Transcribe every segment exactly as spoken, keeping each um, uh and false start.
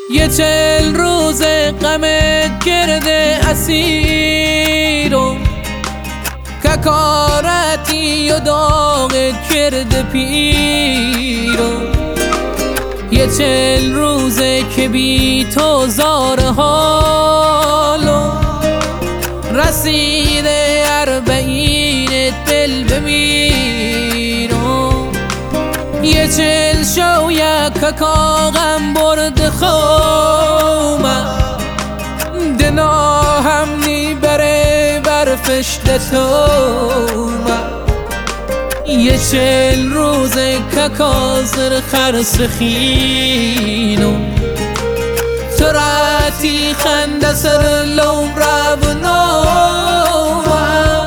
یه چل روز غمت کرده اسیرم، که کارتی و داغت کرده پیرم. یه چل روزه که بی تو زار حالم، رسیده اربعینت بل بمیرم. یه چل شویه که کاغم برد خومم، دنا هم نی بره برفشت تومم. یه چل روزه که کازر خرس خینم، تراتی خنده سر لوم رب نومم.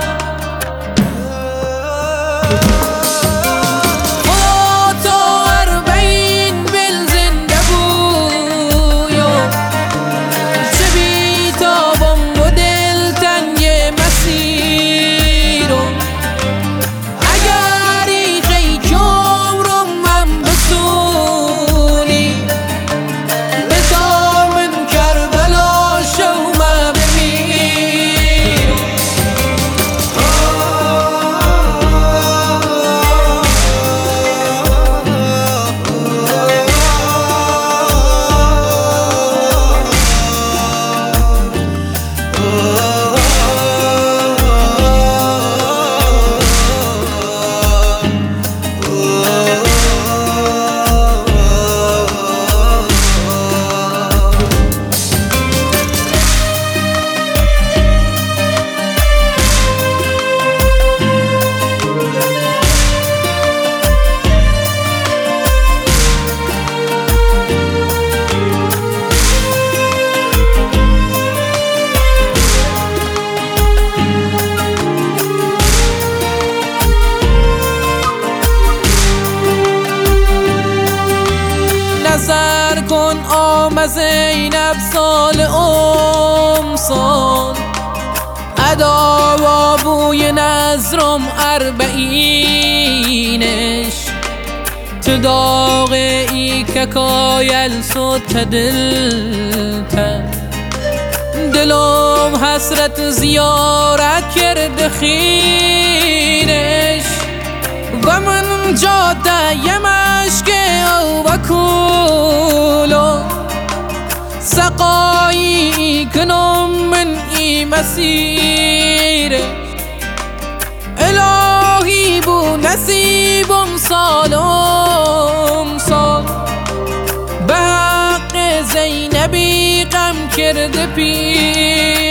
نظر کن آم زینب سال ام سال، ادا و بوی نظرم اربعینش. تو داغ ای که کایل سوت دلتن، دلم حسرت زیارت کرد خینش. و من جاده ی مشک او بکولو، سقایی کنم من ای مسیره. الهی بو نصیبم سالم سال، به حق زینبی غم کرده پیر.